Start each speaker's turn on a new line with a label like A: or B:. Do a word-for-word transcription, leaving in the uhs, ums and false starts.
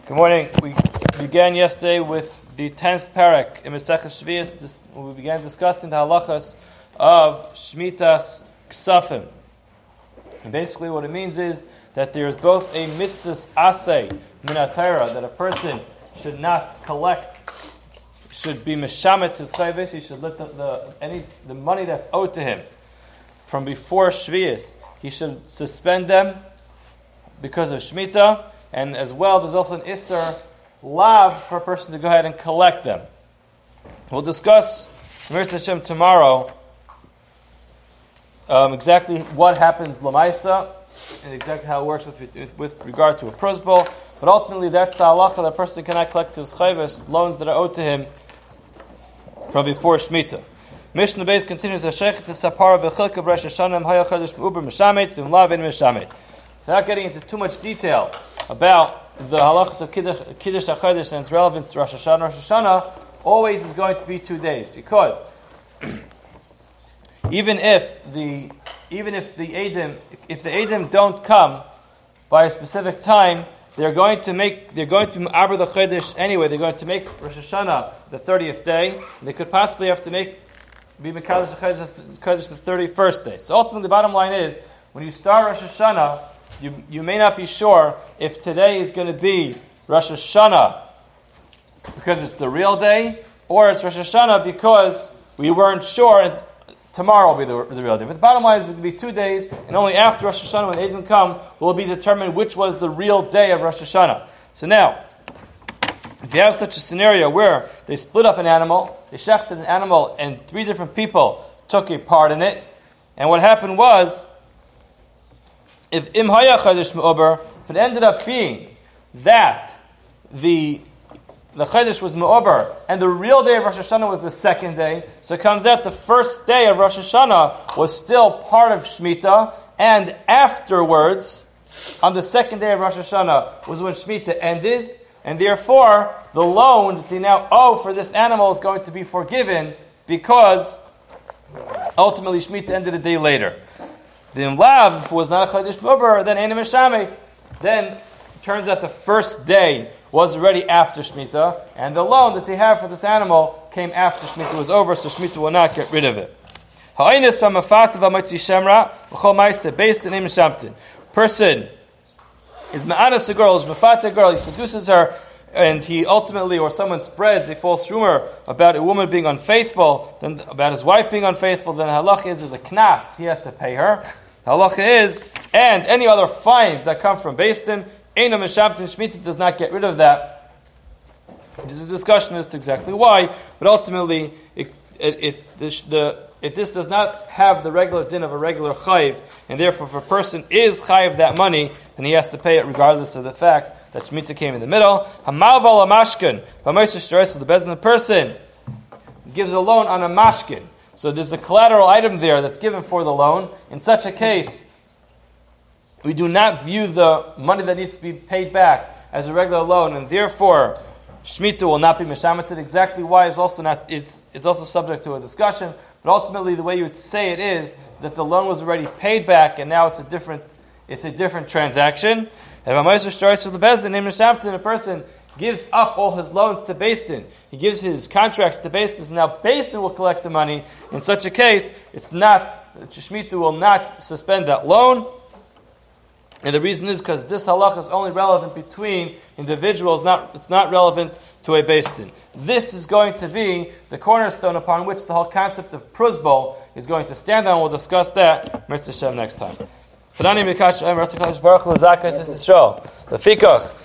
A: Good morning. We began yesterday with the tenth parak in Maseches Shvius. We began discussing the halachas of Shmitas Ksafim. And basically what it means is that there is both a mitzvahs asay min hatayra, that a person should not collect, should be meshamet his chayves, he should let the, the any the money that's owed to him from before Shvius, he should suspend them because of Shemitah. And as well, there's also an Isser Lav for a person to go ahead and collect them. We'll discuss, Mir Hashem, tomorrow um, exactly what happens Lamaisa and exactly how it works with, with regard to a prosbol. But ultimately, that's the halacha that a person cannot collect his chayvus, loans that are owed to him from before Shemitah. Mishnah Beis continues, Hashechet Sapara v'chilka b'Rosh Hashanah haya chodesh b'uber meshamet v'mlav in meshamet. So not getting into too much detail about the halachas of Kiddush HaChodesh and its relevance to Rosh Hashanah. Rosh Hashanah always is going to be two days because even if the even if the Eidim if the Eidim don't come by a specific time, they're going to make they're going to be Ma'aber the Chodesh anyway. They're going to make Rosh Hashanah the thirtieth day. And they could possibly have to make be Mekadosh Chodesh the thirty-first day. So ultimately, the bottom line is when you start Rosh Hashanah, You, you may not be sure if today is going to be Rosh Hashanah because it's the real day, or it's Rosh Hashanah because we weren't sure and tomorrow will be the, the real day. But the bottom line is it will be two days, and only after Rosh Hashanah, when Eidim come, will it be determined which was the real day of Rosh Hashanah. So now, if you have such a scenario where they split up an animal, they shechted an animal, and three different people took a part in it, and what happened was, If im haya chodesh me'ober, if it ended up being that the the chodesh was me'ober and the real day of Rosh Hashanah was the second day, so it comes out the first day of Rosh Hashanah was still part of Shemitah, and afterwards, on the second day of Rosh Hashanah, was when Shemitah ended, and therefore the loan that they now owe for this animal is going to be forgiven because ultimately Shemitah ended a day later. The Imlav, if it was not a Chodesh B'Ober, then Einim Meshamet. Then it turns out the first day was already after Shemitah, and the loan that they have for this animal came after Shemitah was over, so Shemitah will not get rid of it. Ha'inus v'mafat v'motzi shemra v'chol ma'aseh based in Einim Meshamtin. Person is ma'anas a girl, is mafat a girl, he seduces her, and he ultimately, or someone spreads a false rumor about a woman being unfaithful, then about his wife being unfaithful, then the halach is there's a knas, he has to pay her. The halacha is, and any other fines that come from Beis Din, Eino Meshamtin Shemitah does not get rid of that. This is a discussion as to exactly why, but ultimately, it, it, it, this, the, it, this does not have the regular din of a regular chayiv, and therefore if a person is chayiv that money, then he has to pay it regardless of the fact that Shemitah came in the middle. Hamalval Amashkin, so the Beis Din person gives a loan on a mashkin. So there's a collateral item there that's given for the loan. In such a case, we do not view the money that needs to be paid back as a regular loan, and therefore Shemitah will not be meshameted. Exactly why is also not it's it's also subject to a discussion. But ultimately, the way you would say it is that the loan was already paid back, and now it's a different it's a different transaction. And a person gives up all his loans to Beis Din. He gives his contracts to Beis Din. Now Beis Din will collect the money. In such a case, it's not Shemitah will not suspend that loan. And the reason is because this halacha is only relevant between individuals. Not it's not relevant to a Beis Din. This is going to be the cornerstone upon which the whole concept of prosbol is going to stand on. We'll discuss that Mitzvah Shem next time.